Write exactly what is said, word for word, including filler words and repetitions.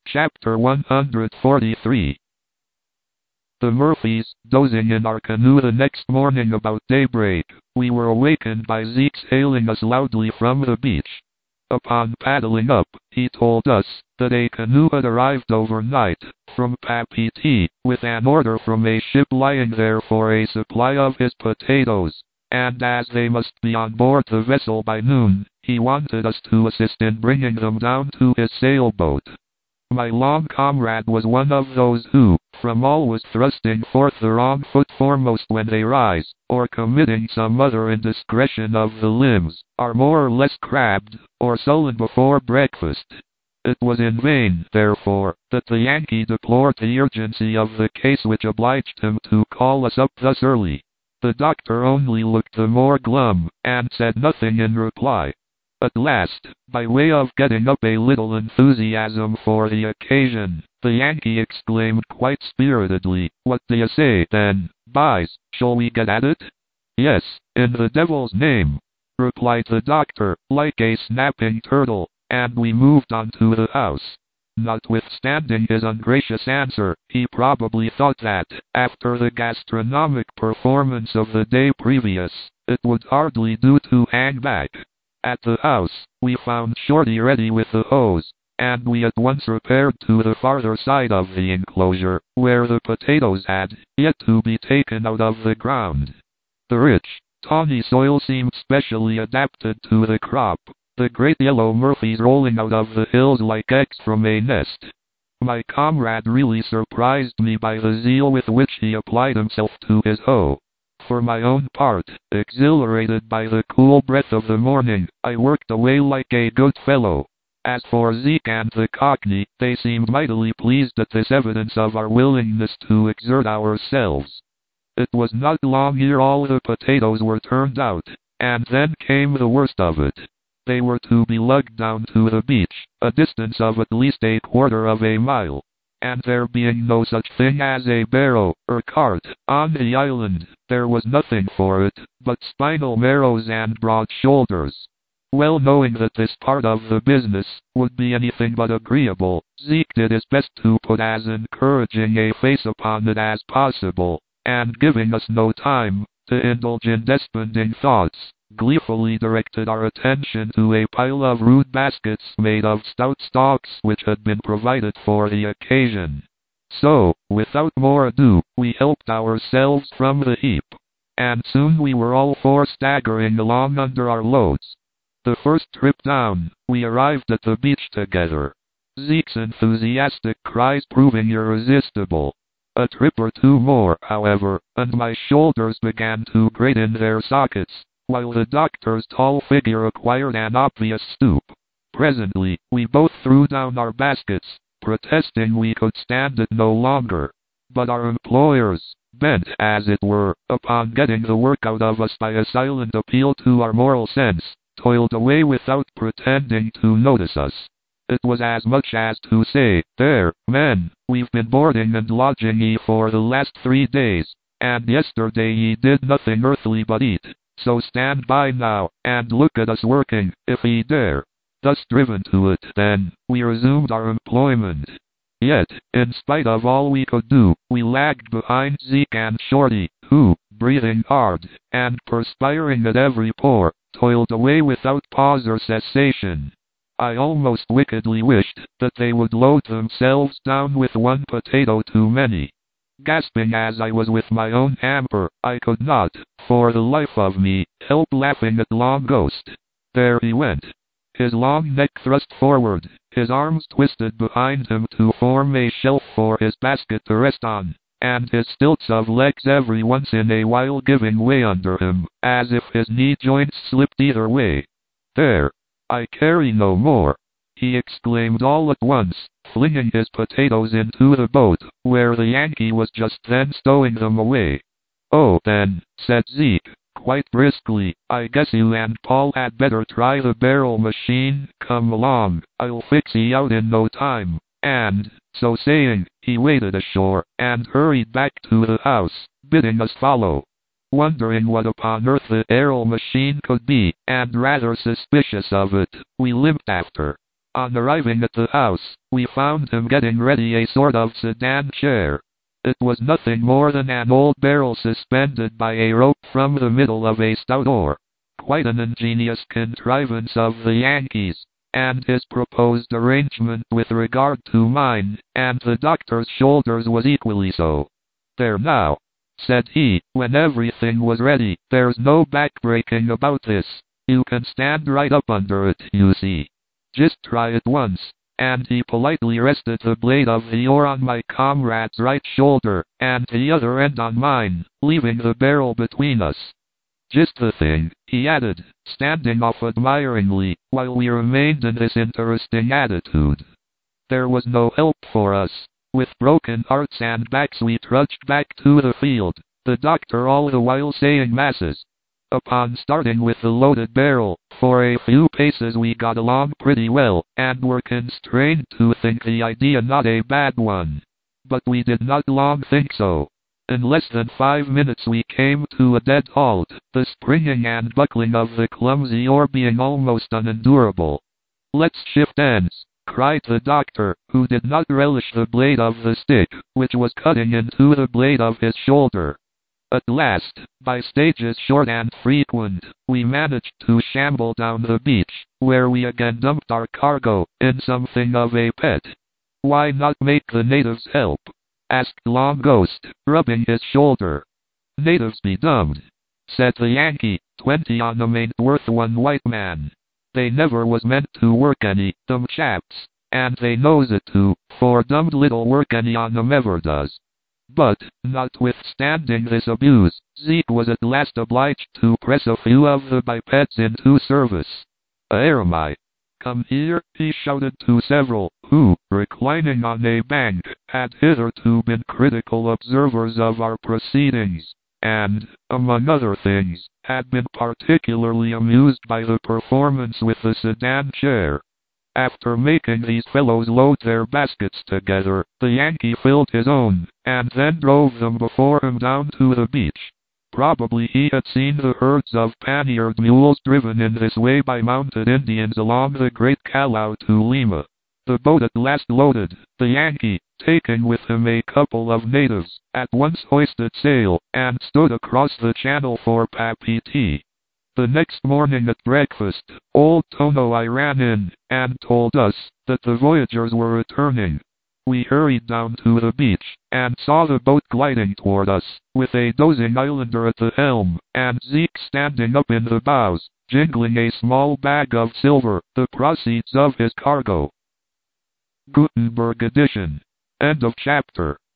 Chapter one hundred forty-three. The Murphys, dozing in our canoe the next morning about daybreak, we were awakened by Zeke's hailing us loudly from the beach. Upon paddling up, he told us that a canoe had arrived overnight from Papeete, with an order from a ship lying there for a supply of his potatoes, and as they must be on board the vessel by noon, he wanted us to assist in bringing them down to his sailboat. My long comrade was one of those who, from always thrusting forth the wrong foot foremost when they rise, or committing some other indiscretion of the limbs, are more or less crabbed, or sullen before breakfast. It was in vain, therefore, that the Yankee deplored the urgency of the case which obliged him to call us up thus early. The doctor only looked the more glum, and said nothing in reply. At last, by way of getting up a little enthusiasm for the occasion, the Yankee exclaimed quite spiritedly, "What do you say, then, boys? Shall we get at it?" "Yes, in the devil's name," replied the doctor, like a snapping turtle, and we moved on to the house. Notwithstanding his ungracious answer, he probably thought that, after the gastronomic performance of the day previous, it would hardly do to hang back. At the house, we found Shorty ready with the hose, and we at once repaired to the farther side of the enclosure, where the potatoes had yet to be taken out of the ground. The rich, tawny soil seemed specially adapted to the crop, the great yellow Murphys rolling out of the hills like eggs from a nest. My comrade really surprised me by the zeal with which he applied himself to his hoe. For my own part, exhilarated by the cool breath of the morning, I worked away like a good fellow. As for Zeke and the Cockney, they seemed mightily pleased at this evidence of our willingness to exert ourselves. It was not long ere all the potatoes were turned out, and then came the worst of it. They were to be lugged down to the beach, a distance of at least a quarter of a mile. And there being no such thing as a barrow, or cart, on the island, there was nothing for it, but spinal marrows and broad shoulders. Well knowing that this part of the business would be anything but agreeable, Zeke did his best to put as encouraging a face upon it as possible, and giving us no time to indulge in desponding thoughts, gleefully directed our attention to a pile of rude baskets made of stout stalks which had been provided for the occasion. So, without more ado, we helped ourselves from the heap, and soon we were all four staggering along under our loads. The first trip down, we arrived at the beach together, Zeke's enthusiastic cries proving irresistible. A trip or two more, however, and my shoulders began to grate in their sockets, while the doctor's tall figure acquired an obvious stoop. Presently, we both threw down our baskets, protesting we could stand it no longer. But our employers, bent, as it were, upon getting the work out of us by a silent appeal to our moral sense, toiled away without pretending to notice us. It was as much as to say, "There, men, we've been boarding and lodging ye for the last three days, and yesterday ye did nothing earthly but eat. So stand by now, and look at us working, if ye dare." Thus driven to it, then, we resumed our employment. Yet, in spite of all we could do, we lagged behind Zeke and Shorty, who, breathing hard, and perspiring at every pore, toiled away without pause or cessation. I almost wickedly wished that they would load themselves down with one potato too many. Gasping as I was with my own hamper, I could not, for the life of me, help laughing at Long Ghost. There he went, his long neck thrust forward, his arms twisted behind him to form a shelf for his basket to rest on, and his stilts of legs every once in a while giving way under him, as if his knee joints slipped either way. "There, I carry no more," he exclaimed all at once, flinging his potatoes into the boat, where the Yankee was just then stowing them away. "Oh, then," said Zeke, quite briskly, "I guess you and Paul had better try the barrel machine. Come along, I'll fix ye out in no time." And, so saying, he waded ashore, and hurried back to the house, bidding us follow. Wondering what upon earth the aero machine could be, and rather suspicious of it, we limped after. On arriving at the house, we found him getting ready a sort of sedan chair. It was nothing more than an old barrel suspended by a rope from the middle of a stout oar. Quite an ingenious contrivance of the Yankees, and his proposed arrangement with regard to mine and the doctor's shoulders was equally so. "There now," said he, when everything was ready, "there's no backbreaking about this. You can stand right up under it, you see. Just try it once." And he politely rested the blade of the oar on my comrade's right shoulder, and the other end on mine, leaving the barrel between us. "Just the thing," he added, standing off admiringly, while we remained in this interesting attitude. There was no help for us. With broken hearts and backs we trudged back to the field, the doctor all the while saying masses. Upon starting with the loaded barrel, for a few paces we got along pretty well, and were constrained to think the idea not a bad one. But we did not long think so. In less than five minutes we came to a dead halt, the springing and buckling of the clumsy oar being almost unendurable. "Let's shift ends," cried the doctor, who did not relish the blade of the stick, which was cutting into the blade of his shoulder. At last, by stages short and frequent, we managed to shamble down the beach, where we again dumped our cargo in something of a pet. "Why not make the natives help?" asked Long Ghost, rubbing his shoulder. "Natives be dummed," said the Yankee, "twenty on 'em ain't worth one white man. They never was meant to work any, them chaps, and they knows it too, for dummed little work any on 'em ever does." But, notwithstanding this abuse, Zeke was at last obliged to press a few of the bipeds into service. "Aramai, come here," he shouted to several, who, reclining on a bank, had hitherto been critical observers of our proceedings, and, among other things, had been particularly amused by the performance with the sedan chair. After making these fellows load their baskets together, the Yankee filled his own, and then drove them before him down to the beach. Probably he had seen the herds of pan-eared mules driven in this way by mounted Indians along the Great Callao to Lima. The boat at last loaded, the Yankee, taking with him a couple of natives, at once hoisted sail, and stood across the channel for Papeete. The next morning at breakfast, old Tonoi ran in, and told us that the voyagers were returning. We hurried down to the beach, and saw the boat gliding toward us, with a dozing islander at the helm, and Zeke standing up in the bows, jingling a small bag of silver, the proceeds of his cargo. Gutenberg edition. End of chapter.